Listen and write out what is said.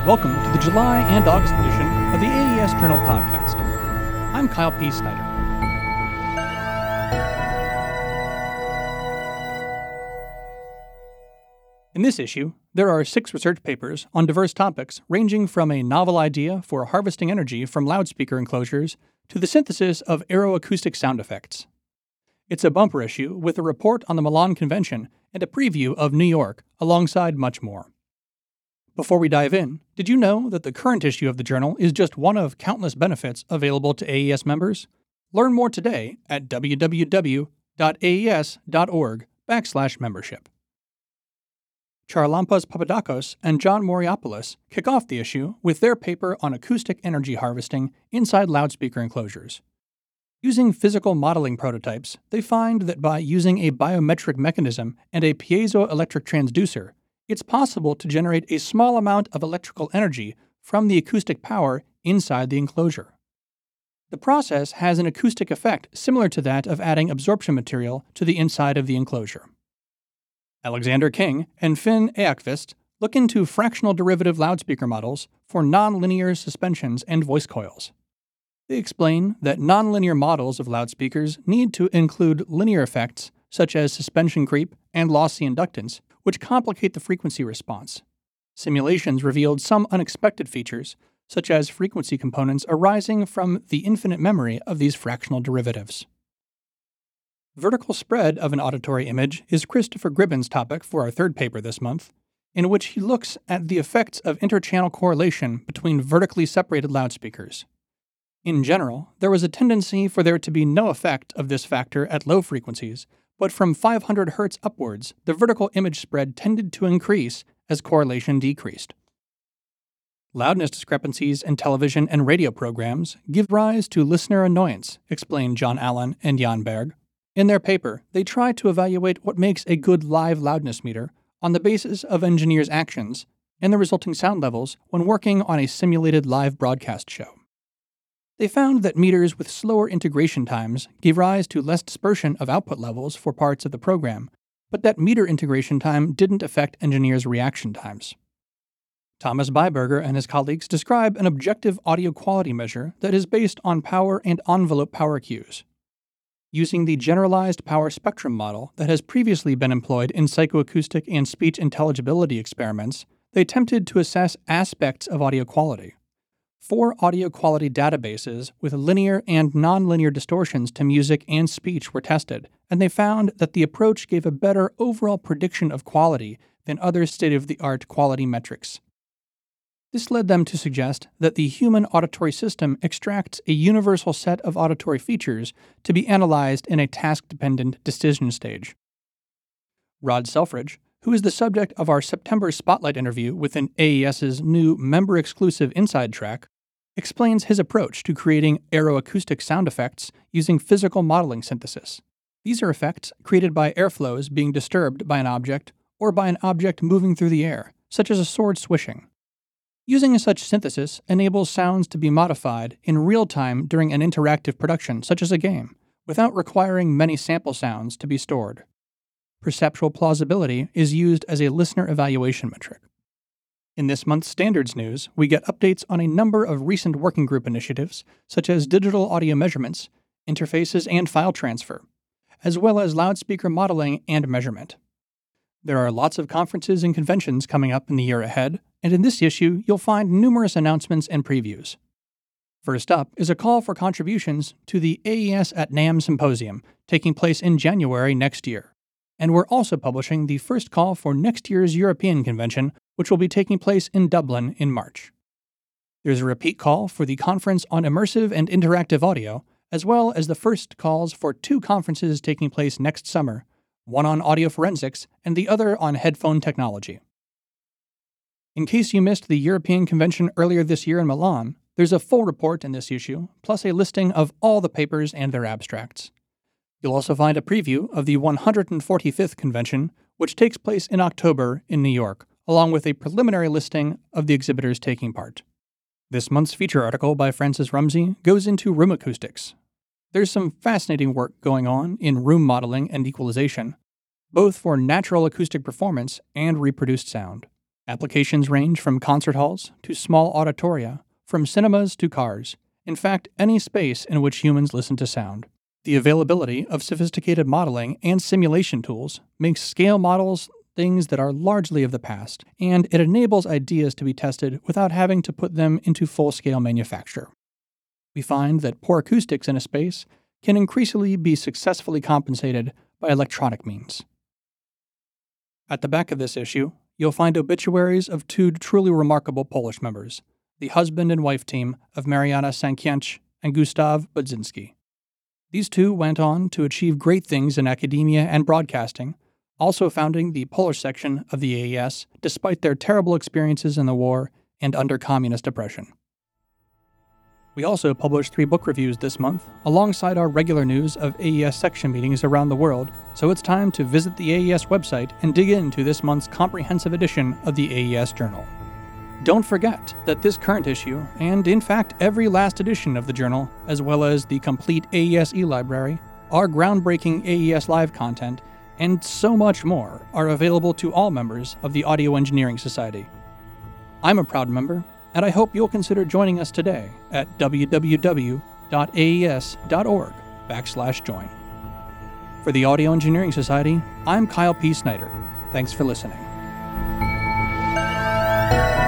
Welcome to the July and August edition of the AES Journal podcast. I'm Kyle P. Snyder. In this issue, there are 6 research papers on diverse topics ranging from a novel idea for harvesting energy from loudspeaker enclosures to the synthesis of aeroacoustic sound effects. It's a bumper issue with a report on the Milan Convention and a preview of New York, alongside much more. Before we dive in, did you know that the current issue of the journal is just one of countless benefits available to AES members? Learn more today at www.aes.org/membership. Charalampos Papadakos and John Moriopoulos kick off the issue with their paper on acoustic energy harvesting inside loudspeaker enclosures. Using physical modeling prototypes, they find that by using a biometric mechanism and a piezoelectric transducer, it's possible to generate a small amount of electrical energy from the acoustic power inside the enclosure. The process has an acoustic effect similar to that of adding absorption material to the inside of the enclosure. Alexander King and Finn Eakvist look into fractional derivative loudspeaker models for nonlinear suspensions and voice coils. They explain that nonlinear models of loudspeakers need to include linear effects such as suspension creep and lossy inductance, which complicate the frequency response. Simulations revealed some unexpected features, such as frequency components arising from the infinite memory of these fractional derivatives. Vertical spread of an auditory image is Christopher Gribbin's topic for our third paper this month, in which he looks at the effects of interchannel correlation between vertically separated loudspeakers. In general, there was a tendency for there to be no effect of this factor at low frequencies, but from 500 Hz upwards, the vertical image spread tended to increase as correlation decreased. Loudness discrepancies in television and radio programs give rise to listener annoyance, explain John Allen and Jan Berg. In their paper, they try to evaluate what makes a good live loudness meter on the basis of engineers' actions and the resulting sound levels when working on a simulated live broadcast show. They found that meters with slower integration times gave rise to less dispersion of output levels for parts of the program, but that meter integration time didn't affect engineers' reaction times. Thomas Byberger and his colleagues describe an objective audio quality measure that is based on power and envelope power cues. Using the generalized power spectrum model that has previously been employed in psychoacoustic and speech intelligibility experiments, they attempted to assess aspects of audio quality. 4 audio quality databases with linear and nonlinear distortions to music and speech were tested, and they found that the approach gave a better overall prediction of quality than other state-of-the-art quality metrics. This led them to suggest that the human auditory system extracts a universal set of auditory features to be analyzed in a task-dependent decision stage. Rod Selfridge, who is the subject of our September Spotlight interview within AES's new member-exclusive Inside track, explains his approach to creating aeroacoustic sound effects using physical modeling synthesis. These are effects created by airflows being disturbed by an object or by an object moving through the air, such as a sword swishing. Using such synthesis enables sounds to be modified in real time during an interactive production, such as a game, without requiring many sample sounds to be stored. Perceptual plausibility is used as a listener evaluation metric. In this month's standards news, we get updates on a number of recent working group initiatives, such as digital audio measurements, interfaces and file transfer, as well as loudspeaker modeling and measurement. There are lots of conferences and conventions coming up in the year ahead, and in this issue, you'll find numerous announcements and previews. First up is a call for contributions to the AES at NAMM Symposium, taking place in January next year. And we're also publishing the first call for next year's European Convention, which will be taking place in Dublin in March. There's a repeat call for the Conference on Immersive and Interactive Audio, as well as the first calls for 2 conferences taking place next summer, one on audio forensics and the other on headphone technology. In case you missed the European Convention earlier this year in Milan, there's a full report in this issue, plus a listing of all the papers and their abstracts. You'll also find a preview of the 145th convention, which takes place in October in New York, along with a preliminary listing of the exhibitors taking part. This month's feature article by Francis Rumsey goes into room acoustics. There's some fascinating work going on in room modeling and equalization, both for natural acoustic performance and reproduced sound. Applications range from concert halls to small auditoria, from cinemas to cars, in fact, any space in which humans listen to sound. The availability of sophisticated modeling and simulation tools makes scale models things that are largely of the past, and it enables ideas to be tested without having to put them into full-scale manufacture. We find that poor acoustics in a space can increasingly be successfully compensated by electronic means. At the back of this issue, you'll find obituaries of two truly remarkable Polish members, the husband and wife team of Mariana Sankiewicz and Gustaw Budzinski. These two went on to achieve great things in academia and broadcasting, also founding the Polish section of the AES despite their terrible experiences in the war and under communist oppression. We also published 3 book reviews this month, alongside our regular news of AES section meetings around the world, so it's time to visit the AES website and dig into this month's comprehensive edition of the AES Journal. Don't forget that this current issue, and in fact every last edition of the journal, as well as the complete AES e-library, our groundbreaking AES Live content, and so much more are available to all members of the Audio Engineering Society. I'm a proud member, and I hope you'll consider joining us today at www.aes.org/join. For the Audio Engineering Society, I'm Kyle P. Snyder. Thanks for listening.